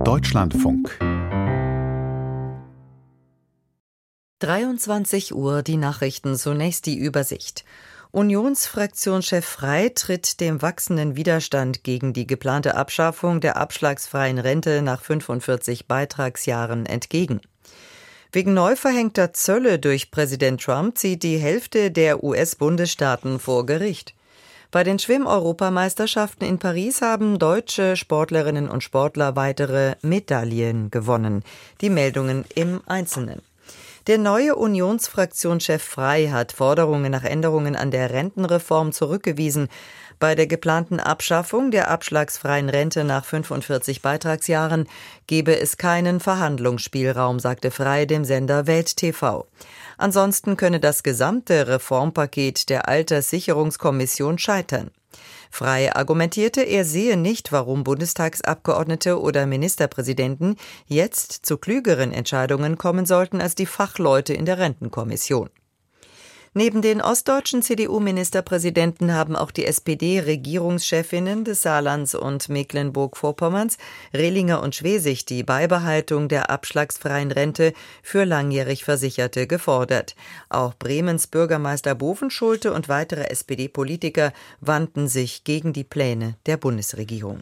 Deutschlandfunk. 23 Uhr, die Nachrichten, zunächst die Übersicht. Unionsfraktionschef Frey tritt dem wachsenden Widerstand gegen die geplante Abschaffung der abschlagsfreien Rente nach 45 Beitragsjahren entgegen. Wegen neu verhängter Zölle durch Präsident Trump zieht die Hälfte der US-Bundesstaaten vor Gericht. Bei den Schwimm-Europameisterschaften in Paris haben deutsche Sportlerinnen und Sportler weitere Medaillen gewonnen. Die Meldungen im Einzelnen. Der neue Unionsfraktionschef Frey hat Forderungen nach Änderungen an der Rentenreform zurückgewiesen. Bei der geplanten Abschaffung der abschlagsfreien Rente nach 45 Beitragsjahren gebe es keinen Verhandlungsspielraum, sagte Frey dem Sender Welt TV. Ansonsten könne das gesamte Reformpaket der Alterssicherungskommission scheitern. Frey argumentierte, er sehe nicht, warum Bundestagsabgeordnete oder Ministerpräsidenten jetzt zu klügeren Entscheidungen kommen sollten als die Fachleute in der Rentenkommission. Neben den ostdeutschen CDU-Ministerpräsidenten haben auch die SPD-Regierungschefinnen des Saarlands und Mecklenburg-Vorpommerns, Rehlinger und Schwesig, die Beibehaltung der abschlagsfreien Rente für langjährig Versicherte gefordert. Auch Bremens Bürgermeister Bovenschulte und weitere SPD-Politiker wandten sich gegen die Pläne der Bundesregierung.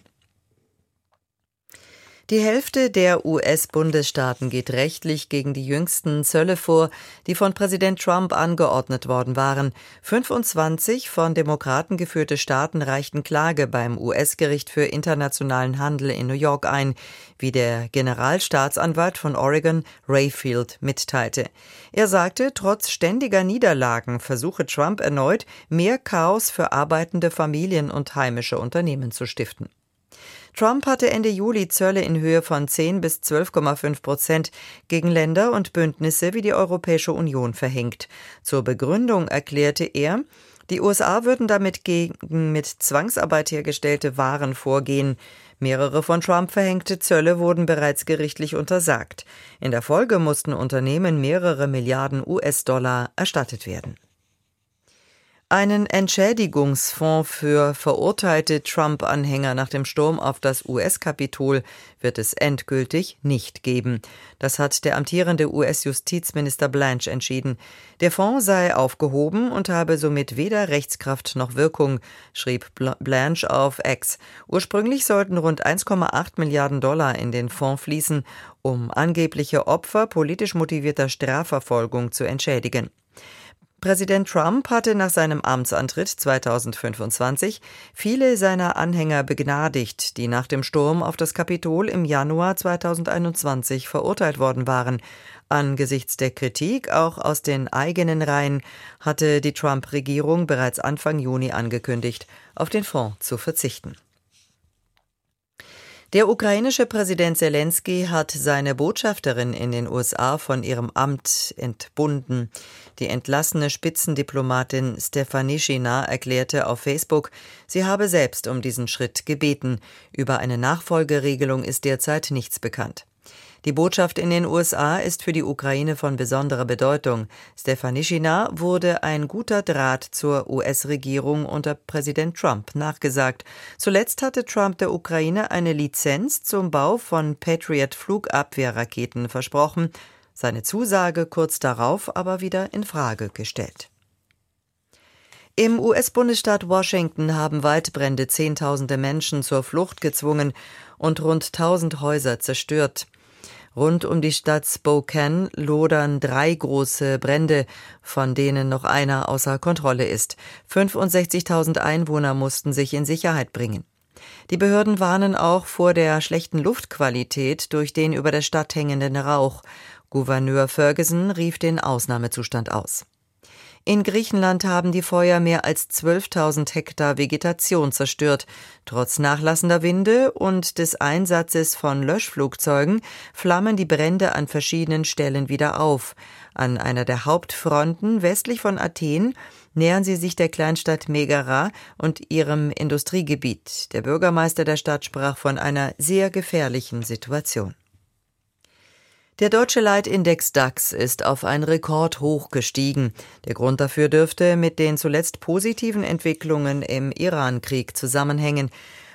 Die Hälfte der US-Bundesstaaten geht rechtlich gegen die jüngsten Zölle vor, die von Präsident Trump angeordnet worden waren. 25 von Demokraten geführte Staaten reichten Klage beim US-Gericht für internationalen Handel in New York ein, wie der Generalstaatsanwalt von Oregon, Ray Field, mitteilte. Er sagte, trotz ständiger Niederlagen versuche Trump erneut, mehr Chaos für arbeitende Familien und heimische Unternehmen zu stiften. Trump hatte Ende Juli Zölle in Höhe von 10 bis 12,5% gegen Länder und Bündnisse wie die Europäische Union verhängt. Zur Begründung erklärte er, die USA würden damit gegen mit Zwangsarbeit hergestellte Waren vorgehen. Mehrere von Trump verhängte Zölle wurden bereits gerichtlich untersagt. In der Folge mussten Unternehmen mehrere Milliarden US-Dollar erstattet werden. Einen Entschädigungsfonds für verurteilte Trump-Anhänger nach dem Sturm auf das US-Kapitol wird es endgültig nicht geben. Das hat der amtierende US-Justizminister Blanche entschieden. Der Fonds sei aufgehoben und habe somit weder Rechtskraft noch Wirkung, schrieb Blanche auf X. Ursprünglich sollten rund 1,8 Milliarden Dollar in den Fonds fließen, um angebliche Opfer politisch motivierter Strafverfolgung zu entschädigen. Präsident Trump hatte nach seinem Amtsantritt 2025 viele seiner Anhänger begnadigt, die nach dem Sturm auf das Kapitol im Januar 2021 verurteilt worden waren. Angesichts der Kritik, auch aus den eigenen Reihen, hatte die Trump-Regierung bereits Anfang Juni angekündigt, auf den Fonds zu verzichten. Der ukrainische Präsident Selenskyj hat seine Botschafterin in den USA von ihrem Amt entbunden. Die entlassene Spitzendiplomatin Stefanischina erklärte auf Facebook, sie habe selbst um diesen Schritt gebeten. Über eine Nachfolgeregelung ist derzeit nichts bekannt. Die Botschaft in den USA ist für die Ukraine von besonderer Bedeutung. Stefanischina wurde ein guter Draht zur US-Regierung unter Präsident Trump nachgesagt. Zuletzt hatte Trump der Ukraine eine Lizenz zum Bau von Patriot-Flugabwehrraketen versprochen, seine Zusage kurz darauf aber wieder in Frage gestellt. Im US-Bundesstaat Washington haben Waldbrände Zehntausende Menschen zur Flucht gezwungen und rund 1000 Häuser zerstört. Rund um die Stadt Spokane lodern 3 große Brände, von denen noch einer außer Kontrolle ist. 65.000 Einwohner mussten sich in Sicherheit bringen. Die Behörden warnen auch vor der schlechten Luftqualität durch den über der Stadt hängenden Rauch. Gouverneur Ferguson rief den Ausnahmezustand aus. In Griechenland haben die Feuer mehr als 12.000 Hektar Vegetation zerstört. Trotz nachlassender Winde und des Einsatzes von Löschflugzeugen flammen die Brände an verschiedenen Stellen wieder auf. An einer der Hauptfronten westlich von Athen nähern sie sich der Kleinstadt Megara und ihrem Industriegebiet. Der Bürgermeister der Stadt sprach von einer sehr gefährlichen Situation. Der deutsche Leitindex DAX ist auf ein Rekordhoch gestiegen. Der Grund dafür dürfte mit den zuletzt positiven Entwicklungen im Iran-Krieg zusammenhängen.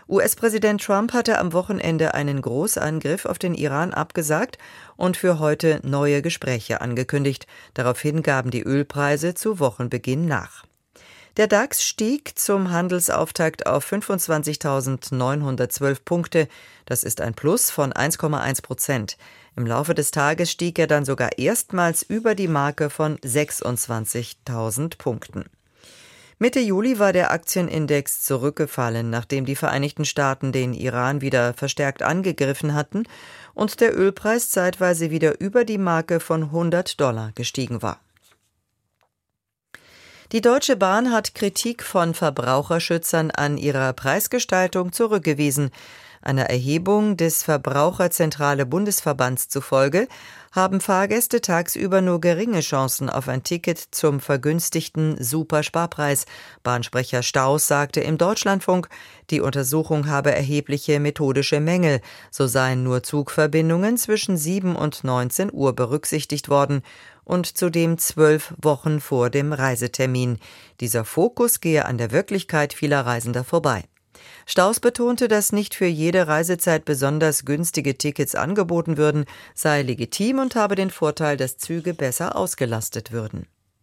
US-Präsident Trump hatte am Wochenende einen Großangriff auf den Iran abgesagt und für heute neue Gespräche angekündigt. Daraufhin gaben die Ölpreise zu Wochenbeginn nach. Der DAX stieg zum Handelsauftakt auf 25.912 Punkte. Das ist ein Plus von 1,1%. Im Laufe des Tages stieg er dann sogar erstmals über die Marke von 26.000 Punkten. Mitte Juli war der Aktienindex zurückgefallen, nachdem die Vereinigten Staaten den Iran wieder verstärkt angegriffen hatten und der Ölpreis zeitweise wieder über die Marke von $100 gestiegen war. Die Deutsche Bahn hat Kritik von Verbraucherschützern an ihrer Preisgestaltung zurückgewiesen. Einer Erhebung des Verbraucherzentrale Bundesverbands zufolge haben Fahrgäste tagsüber nur geringe Chancen auf ein Ticket zum vergünstigten Supersparpreis. Bahnsprecher Staus sagte im Deutschlandfunk, die Untersuchung habe erhebliche methodische Mängel. So seien nur Zugverbindungen zwischen 7 und 19 Uhr berücksichtigt worden und zudem 12 Wochen vor dem Reisetermin. Dieser Fokus gehe an der Wirklichkeit vieler Reisender vorbei. Staus betonte, dass nicht für jede Reisezeit besonders günstige Tickets angeboten würden, sei legitim und habe den Vorteil, dass Züge besser ausgelastet würden.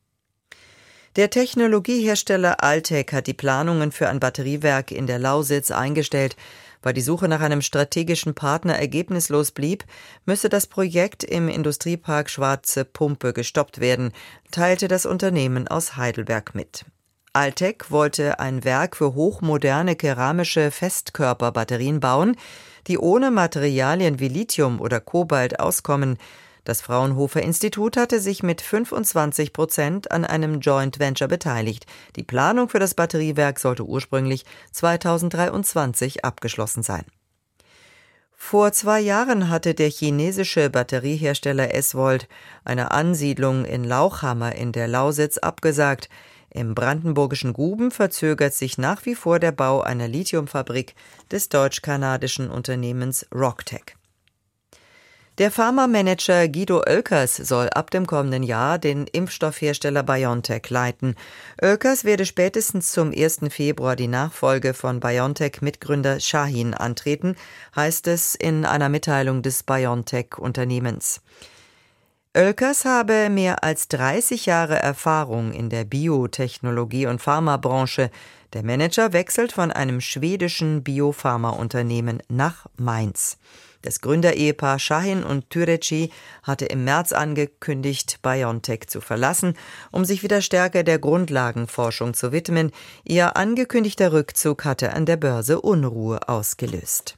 Der Technologiehersteller Altec hat die Planungen für ein Batteriewerk in der Lausitz eingestellt. Weil die Suche nach einem strategischen Partner ergebnislos blieb, müsse das Projekt im Industriepark Schwarze Pumpe gestoppt werden, teilte das Unternehmen aus Heidelberg mit. Altec wollte ein Werk für hochmoderne keramische Festkörperbatterien bauen, die ohne Materialien wie Lithium oder Kobalt auskommen. Das Fraunhofer-Institut hatte sich mit 25% an einem Joint Venture beteiligt. Die Planung für das Batteriewerk sollte ursprünglich 2023 abgeschlossen sein. Vor 2 Jahren hatte der chinesische Batteriehersteller S-Volt eine Ansiedlung in Lauchhammer in der Lausitz abgesagt. Im brandenburgischen Guben verzögert sich nach wie vor der Bau einer Lithiumfabrik des deutsch-kanadischen Unternehmens Rocktech. Der Pharma-Manager Guido Oelkers soll ab dem kommenden Jahr den Impfstoffhersteller BioNTech leiten. Oelkers werde spätestens zum 1. Februar die Nachfolge von BioNTech-Mitgründer Shahin antreten, heißt es in einer Mitteilung des BioNTech-Unternehmens. Oelkers habe mehr als 30 Jahre Erfahrung in der Biotechnologie- und Pharmabranche. Der Manager wechselt von einem schwedischen Biopharmaunternehmen nach Mainz. Das Gründerehepaar Shahin und Türeci hatte im März angekündigt, BioNTech zu verlassen, um sich wieder stärker der Grundlagenforschung zu widmen. Ihr angekündigter Rückzug hatte an der Börse Unruhe ausgelöst.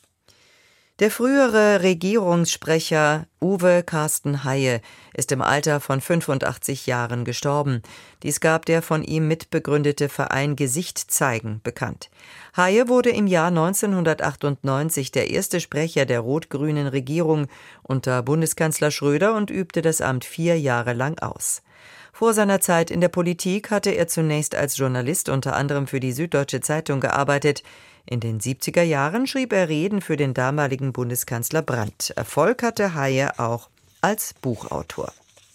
Der frühere Regierungssprecher Uwe Carsten Haye ist im Alter von 85 Jahren gestorben. Dies gab der von ihm mitbegründete Verein Gesicht zeigen bekannt. Haye wurde im Jahr 1998 der erste Sprecher der rot-grünen Regierung unter Bundeskanzler Schröder und übte das Amt 4 Jahre lang aus. Vor seiner Zeit in der Politik hatte er zunächst als Journalist unter anderem für die Süddeutsche Zeitung gearbeitet. In den 70er Jahren schrieb er Reden für den damaligen Bundeskanzler Brandt. Erfolg hatte Haye auch als Buchautor.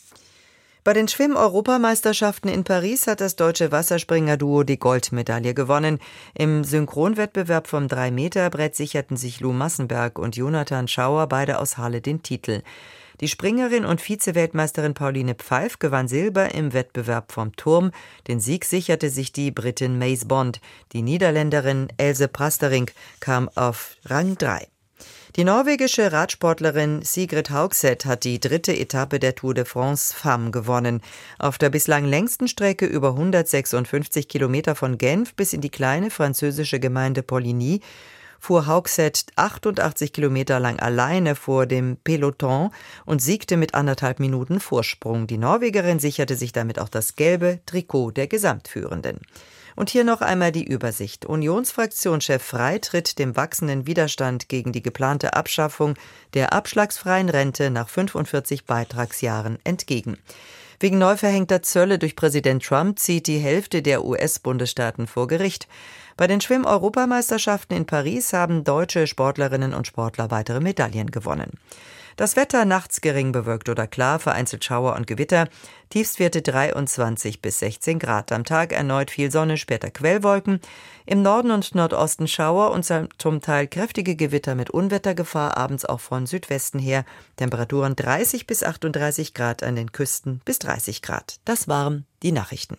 Bei den Schwimm-Europameisterschaften in Paris hat das deutsche Wasserspringerduo die Goldmedaille gewonnen. Im Synchronwettbewerb vom 3-Meter-Brett sicherten sich Lou Massenberg und Jonathan Schauer beide aus Halle den Titel. Die Springerin und Vize-Weltmeisterin Pauline Pfeiffer gewann Silber im Wettbewerb vom Turm. Den Sieg sicherte sich die Britin Mace Bond. Die Niederländerin Else Prasterink kam auf Rang 3. Die norwegische Radsportlerin Sigrid Haugseth hat die 3. Etappe der Tour de France Femmes gewonnen. Auf der bislang längsten Strecke über 156 Kilometer von Genf bis in die kleine französische Gemeinde Poligny fuhr Haugseth 88 Kilometer lang alleine vor dem Peloton und siegte mit 1,5 Minuten Vorsprung. Die Norwegerin sicherte sich damit auch das gelbe Trikot der Gesamtführenden. Und hier noch einmal die Übersicht. Unionsfraktionschef Frey tritt dem wachsenden Widerstand gegen die geplante Abschaffung der abschlagsfreien Rente nach 45 Beitragsjahren entgegen. Wegen neu verhängter Zölle durch Präsident Trump zieht die Hälfte der US-Bundesstaaten vor Gericht. Bei den Schwimm-Europameisterschaften in Paris haben deutsche Sportlerinnen und Sportler weitere Medaillen gewonnen. Das Wetter nachts gering bewölkt oder klar, vereinzelt Schauer und Gewitter. Tiefstwerte 23 bis 16 Grad. Am Tag erneut viel Sonne, später Quellwolken. Im Norden und Nordosten Schauer und zum Teil kräftige Gewitter mit Unwettergefahr, abends auch von Südwesten her. Temperaturen 30 bis 38 Grad, an den Küsten bis 30 Grad. Das waren die Nachrichten.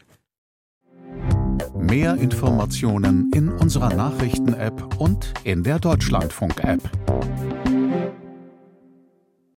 Mehr Informationen in unserer Nachrichten-App und in der Deutschlandfunk-App.